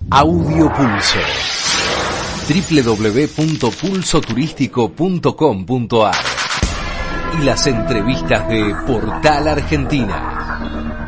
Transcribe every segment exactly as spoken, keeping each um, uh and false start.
Audio Pulso. doble u doble u doble u punto pulso turístico punto com punto a r y las entrevistas de Portal Argentina.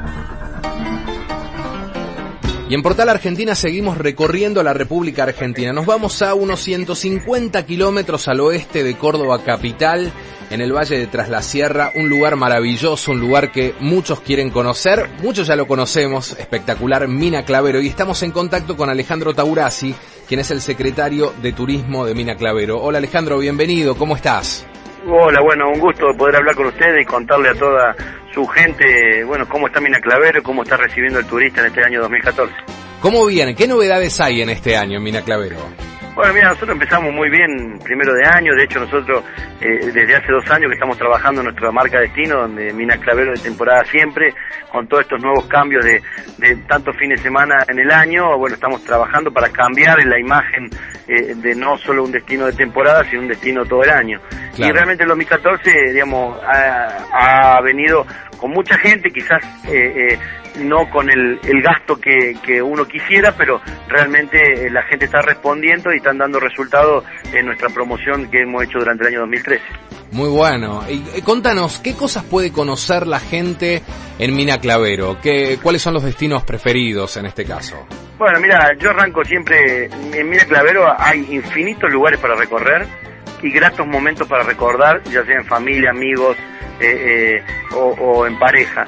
Y en Portal Argentina seguimos recorriendo la República Argentina. Nos vamos a unos ciento cincuenta kilómetros al oeste de Córdoba capital, en el Valle de Tras la Sierra, un lugar maravilloso, un lugar que muchos quieren conocer, muchos ya lo conocemos, espectacular, Mina Clavero, y estamos en contacto con Alejandro Taurasi, quien es el secretario de Turismo de Mina Clavero. Hola Alejandro, bienvenido, ¿cómo estás? Hola, bueno, un gusto poder hablar con ustedes y contarle a toda su gente, bueno, cómo está Mina Clavero, cómo está recibiendo el turista en este año dos mil catorce. ¿Cómo viene? ¿Qué novedades hay en este año en Mina Clavero? Bueno, mira, nosotros empezamos muy bien primero de año. De hecho, nosotros eh, desde hace dos años que estamos trabajando en nuestra marca destino, donde Mina Clavero de temporada siempre, con todos estos nuevos cambios de, de tantos fines de semana en el año. Bueno, estamos trabajando para cambiar la imagen eh, de no solo un destino de temporada, sino un destino todo el año. Claro. Y realmente el dos mil catorce, digamos, ha, ha venido con mucha gente, quizás eh, eh, no con el, el gasto que, que uno quisiera, pero realmente eh, la gente está respondiendo y están dando resultados en nuestra promoción que hemos hecho durante el año dos mil trece. Muy bueno. Y, y contanos, ¿qué cosas puede conocer la gente en Mina Clavero? ¿Qué, ¿Cuáles son los destinos preferidos en este caso? Bueno, mira, yo arranco siempre, en Mina Clavero hay infinitos lugares para recorrer y gratos momentos para recordar, ya sea en familia, amigos, eh, eh, o, o en pareja.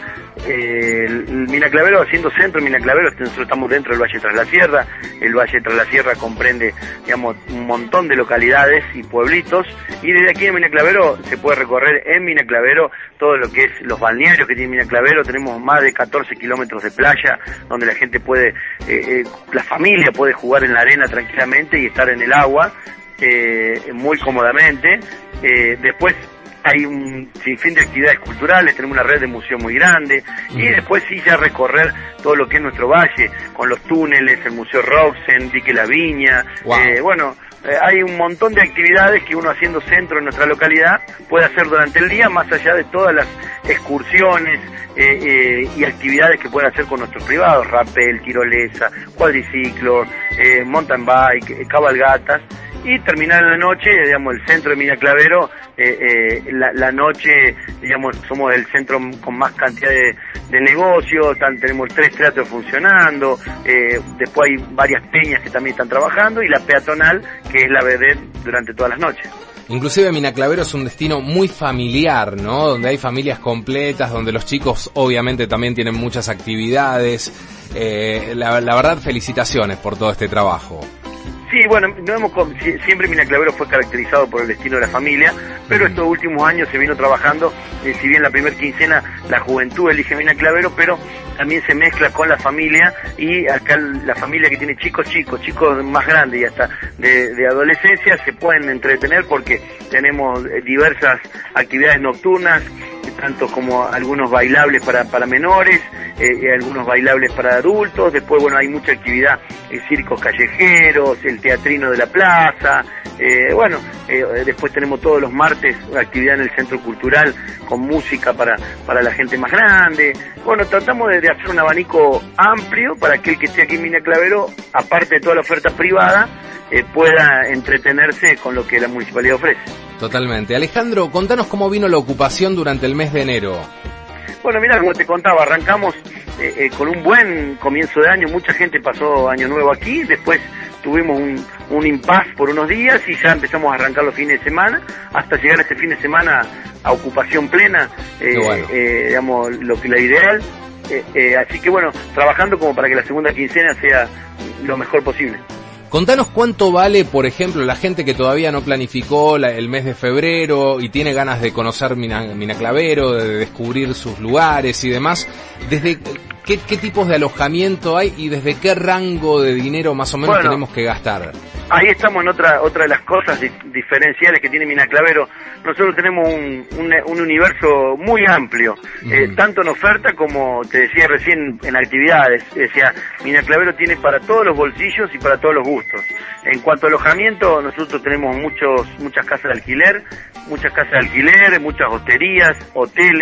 Eh, el Mina Clavero, haciendo centro, Mina Clavero, nosotros estamos dentro del Valle Tras la Sierra. El Valle Tras la Sierra comprende, digamos, un montón de localidades y pueblitos, y desde aquí en Mina Clavero se puede recorrer en Mina Clavero todo lo que es los balnearios que tiene Mina Clavero. Tenemos más de catorce kilómetros de playa donde la gente puede, eh, eh, la familia puede jugar en la arena tranquilamente y estar en el agua eh, muy cómodamente. Eh, después hay un sinfín de actividades culturales, tenemos una red de museos muy grande, y después sí ya recorrer todo lo que es nuestro valle, con los túneles, el Museo Roxen, Dique La Viña. Wow. Eh, bueno, eh, hay un montón de actividades que uno haciendo centro en nuestra localidad puede hacer durante el día, más allá de todas las excursiones eh, eh, y actividades que pueden hacer con nuestros privados, rappel, tirolesa, cuadriciclos, eh, mountain bike, eh, cabalgatas. Y terminar la noche, digamos, el centro de Mina Clavero, eh, eh, la, la noche, digamos, somos el centro con más cantidad de, de negocios, tan, tenemos tres teatros funcionando, eh, después hay varias peñas que también están trabajando, y la peatonal, que es la vedette durante todas las noches. Inclusive Mina Clavero es un destino muy familiar, ¿no? Donde hay familias completas, donde los chicos obviamente también tienen muchas actividades. Eh, la, la verdad, felicitaciones por todo este trabajo. Sí, bueno, no hemos, siempre Mina Clavero fue caracterizado por el destino de la familia, pero estos últimos años se vino trabajando, eh, si bien la primer quincena la juventud elige Mina Clavero, pero también se mezcla con la familia, y acá la familia que tiene chicos chicos, chicos más grandes y hasta de, de adolescencia se pueden entretener porque tenemos diversas actividades nocturnas, tanto como algunos bailables para, para menores, eh, algunos bailables para adultos. Después, bueno, hay mucha actividad, eh, circos callejeros, el teatrino de la plaza, eh, bueno, eh, después tenemos todos los martes actividad en el centro cultural con música para, para la gente más grande. Bueno, tratamos de, de hacer un abanico amplio para que el que esté aquí en Mina Clavero, aparte de toda la oferta privada, eh, pueda entretenerse con lo que la municipalidad ofrece. Totalmente. Alejandro, contanos cómo vino la ocupación durante el mes de enero. Bueno, mira, como te contaba, arrancamos eh, eh, con un buen comienzo de año. Mucha gente pasó Año Nuevo aquí, después tuvimos un, un impasse por unos días y ya empezamos a arrancar los fines de semana, hasta llegar a este fin de semana a ocupación plena, eh, bueno. eh, digamos, lo que la ideal. Eh, eh, así que bueno, trabajando como para que la segunda quincena sea lo mejor posible. Contanos cuánto vale, por ejemplo, la gente que todavía no planificó la, el mes de febrero y tiene ganas de conocer Mina, Mina Clavero, de descubrir sus lugares y demás. ¿Desde qué, qué tipos de alojamiento hay y desde qué rango de dinero más o menos bueno, tenemos que gastar? Ahí estamos en otra otra de las cosas di- diferenciales que tiene Mina Clavero. Nosotros tenemos un, un, un universo muy amplio, uh-huh. eh, tanto en oferta como te decía recién en actividades. O sea, Mina Clavero tiene para todos los bolsillos y para todos los gustos. En cuanto a alojamiento, nosotros tenemos muchos muchas casas de alquiler, muchas casas de alquiler, muchas hosterías, hoteles,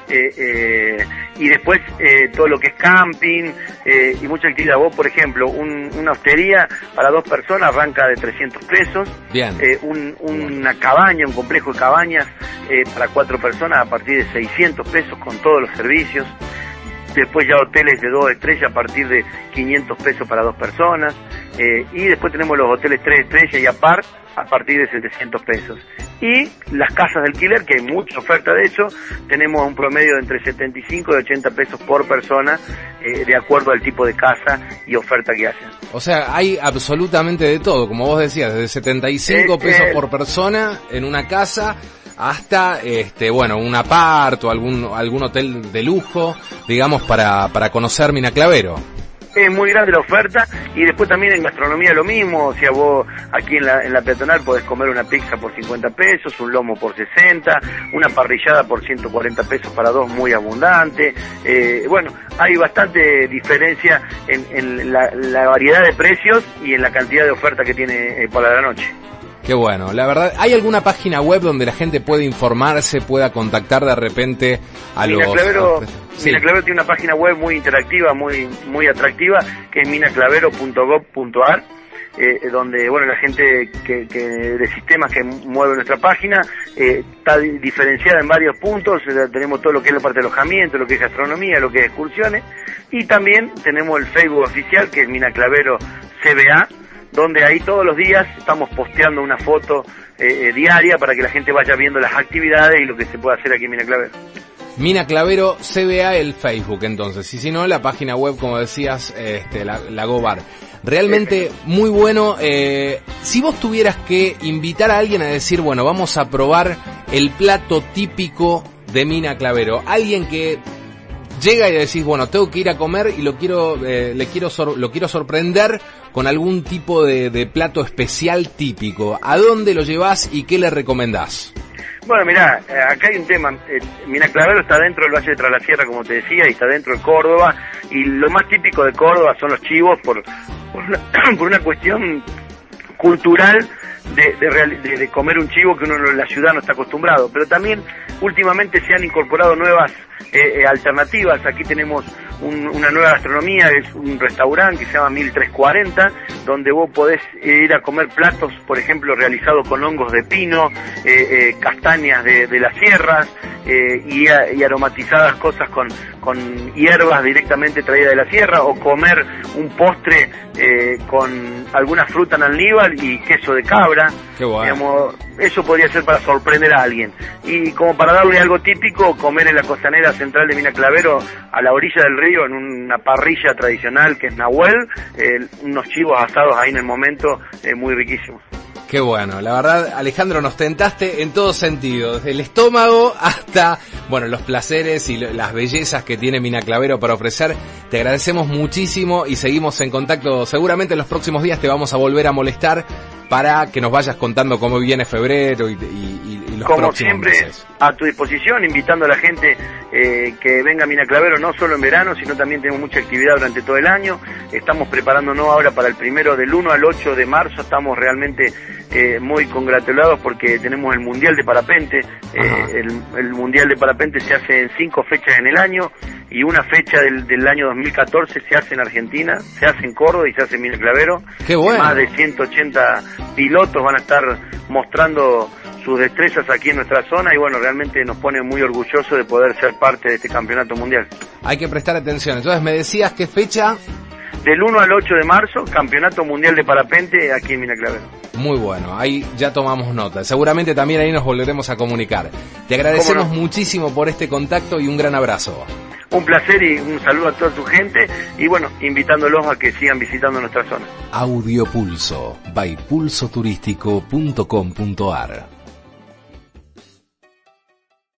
Eh, eh, y después eh, todo lo que es camping eh, y mucha actividad. Vos, por ejemplo, un, una hostería para dos personas arranca de trescientos pesos. Bien. Eh, un, una cabaña, un complejo de cabañas eh, para cuatro personas a partir de seiscientos pesos con todos los servicios. Después ya hoteles de dos estrellas a partir de quinientos pesos para dos personas. Eh, y después tenemos los hoteles tres estrellas y apart a partir de setecientos pesos. Y las casas de alquiler, que hay mucha oferta de eso, tenemos un promedio de entre setenta y cinco y ochenta pesos por persona, eh, de acuerdo al tipo de casa y oferta que hacen. O sea, hay absolutamente de todo, como vos decías, desde setenta y cinco eh, pesos eh, por persona en una casa hasta, este, bueno, un apart o algún, algún hotel de lujo, digamos, para, para conocer Mina Clavero. Es muy grande la oferta, y después también en gastronomía lo mismo. O sea, vos aquí en la, en la peatonal podés comer una pizza por cincuenta pesos, un lomo por sesenta, una parrillada por ciento cuarenta pesos para dos, muy abundante. Eh, bueno, hay bastante diferencia en, en la, la variedad de precios y en la cantidad de oferta que tiene eh, para la noche. Qué bueno, la verdad, ¿hay alguna página web donde la gente puede informarse, pueda contactar de repente a Mina los... Clavero, sí. Mina Clavero tiene una página web muy interactiva, muy muy atractiva, que es mina clavero punto gob punto ar, eh, donde, bueno, la gente que, que de sistemas que mueve nuestra página eh, está diferenciada en varios puntos. Eh, tenemos todo lo que es la parte de alojamiento, lo que es gastronomía, lo que es excursiones, y también tenemos el Facebook oficial, que es Mina Clavero C B A, donde ahí todos los días estamos posteando una foto eh, eh, diaria para que la gente vaya viendo las actividades y lo que se puede hacer aquí en Mina Clavero. Mina Clavero C B A, el Facebook, entonces, y si no, la página web, como decías, este, la, la GoBar. Realmente muy bueno. Eh, si vos tuvieras que invitar a alguien a decir, bueno, vamos a probar el plato típico de Mina Clavero, alguien que llega y decís, bueno, tengo que ir a comer y lo quiero, eh, le quiero sor- lo quiero sorprender con algún tipo de, de plato especial típico, ¿a dónde lo llevás y qué le recomendás? Bueno, mirá, acá hay un tema. eh, Mina Clavero está dentro del Valle de Tras la Sierra, como te decía, y está dentro de Córdoba, y lo más típico de Córdoba son los chivos por, por, una, por una cuestión cultural de, de, real, de, de comer un chivo que uno en la ciudad no está acostumbrado, pero también últimamente se han incorporado nuevas eh, alternativas. Aquí tenemos un, una nueva gastronomía, es un restaurante que se llama mil trescientos cuarenta, donde vos podés ir a comer platos, por ejemplo, realizados con hongos de pino, eh, eh, castañas de, de las sierras, eh, y, a, y aromatizadas cosas con, con hierbas directamente traídas de la sierra, o comer un postre eh, con alguna fruta en almíbar y queso de cabra. Qué bueno. Digamos, eso podría ser para sorprender a alguien. Y como para darle algo típico, comer en la costanera central de Mina Clavero, a la orilla del río, en una parrilla tradicional que es Nahuel, eh, unos chivos asados ahí en el momento, eh, muy riquísimos. Qué bueno, la verdad, Alejandro, nos tentaste en todo sentido, desde el estómago hasta, bueno, los placeres y las bellezas que tiene Mina Clavero para ofrecer. Te agradecemos muchísimo y seguimos en contacto. Seguramente en los próximos días te vamos a volver a molestar para que nos vayas contando cómo viene febrero y, y, y los Como próximos siempre, meses. A tu disposición, invitando a la gente eh, que venga a Mina Clavero, no solo en verano, sino también tenemos mucha actividad durante todo el año. Estamos preparándonos ahora para el primero, del uno al ocho de marzo, estamos realmente eh, muy congratulados porque tenemos el Mundial de Parapente. Eh, el, el Mundial de Parapente se hace en cinco fechas en el año, y una fecha del, del año dos mil catorce se hace en Argentina, se hace en Córdoba y se hace en Mina Clavero. Qué bueno. Más de ciento ochenta pilotos van a estar mostrando sus destrezas aquí en nuestra zona, y bueno, realmente nos pone muy orgullosos de poder ser parte de este campeonato mundial. Hay que prestar atención. Entonces, me decías qué fecha. Del uno al ocho de marzo, Campeonato Mundial de Parapente aquí en Mina Clavero. Muy bueno, ahí ya tomamos nota. Seguramente también ahí nos volveremos a comunicar. Te agradecemos no? muchísimo por este contacto y un gran abrazo. Un placer y un saludo a toda tu gente, y bueno, invitándolos a que sigan visitando nuestra zona. Audio Pulso, by pulso turístico punto com punto ar.